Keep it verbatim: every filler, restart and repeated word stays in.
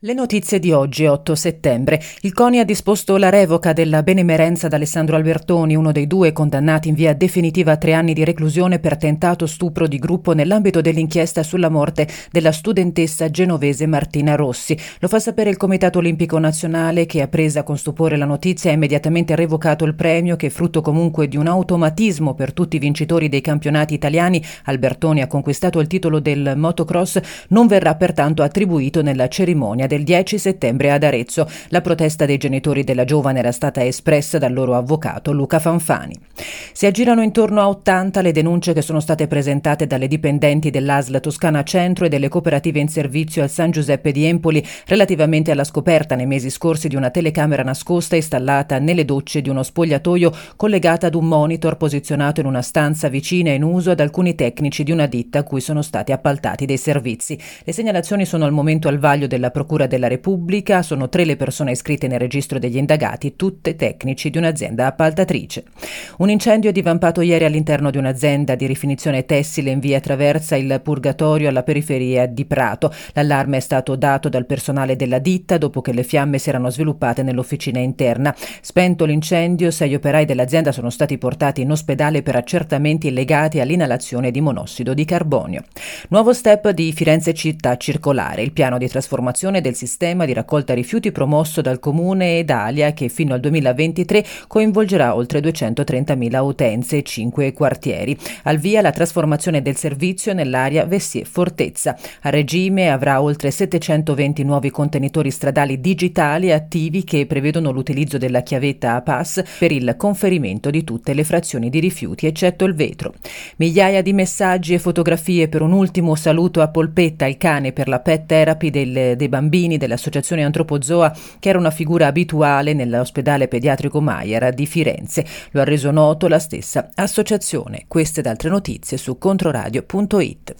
Le notizie di oggi, otto settembre. Il CONI ha disposto la revoca della benemerenza ad Alessandro Albertoni, uno dei due condannati in via definitiva a tre anni di reclusione per tentato stupro di gruppo nell'ambito dell'inchiesta sulla morte della studentessa genovese Martina Rossi. Lo fa sapere il Comitato Olimpico Nazionale, che, appresa con stupore la notizia, ha immediatamente revocato il premio, che, frutto comunque di un automatismo per tutti i vincitori dei campionati italiani, Albertoni ha conquistato il titolo del motocross, non verrà pertanto attribuito nella cerimonia del dieci settembre ad Arezzo. La protesta dei genitori della giovane era stata espressa dal loro avvocato Luca Fanfani. Si aggirano intorno a ottanta le denunce che sono state presentate dalle dipendenti dell'A S L Toscana Centro e delle cooperative in servizio al San Giuseppe di Empoli relativamente alla scoperta nei mesi scorsi di una telecamera nascosta installata nelle docce di uno spogliatoio collegata ad un monitor posizionato in una stanza vicina in uso ad alcuni tecnici di una ditta a cui sono stati appaltati dei servizi. Le segnalazioni sono al momento al vaglio della Procura della Repubblica. Sono tre le persone iscritte nel registro degli indagati, tutte tecnici di un'azienda appaltatrice. Un incendio è divampato ieri all'interno di un'azienda di rifinizione tessile in via Traversa il Purgatorio, alla periferia di Prato. L'allarme è stato dato dal personale della ditta dopo che le fiamme si erano sviluppate nell'officina interna. Spento l'incendio, sei operai dell'azienda sono stati portati in ospedale per accertamenti legati all'inalazione di monossido di carbonio. Nuovo step di Firenze Città Circolare, il piano di trasformazione del sistema di raccolta rifiuti promosso dal Comune ed Alia, che fino al duemilaventitré coinvolgerà oltre duecentotrentamila utenze e cinque quartieri. Al via la trasformazione del servizio nell'area Vessier-Fortezza. A regime avrà oltre settecentoventi nuovi contenitori stradali digitali attivi che prevedono l'utilizzo della chiavetta a pass per il conferimento di tutte le frazioni di rifiuti eccetto il vetro. Migliaia di messaggi e fotografie per un ultimo saluto a Polpetta, il cane per la pet therapy del, dei bambini dell'associazione Antropozoa, che era una figura abituale nell'ospedale pediatrico Maier di Firenze. Lo ha reso noto la stessa associazione. Queste ed altre notizie su controradio punto it.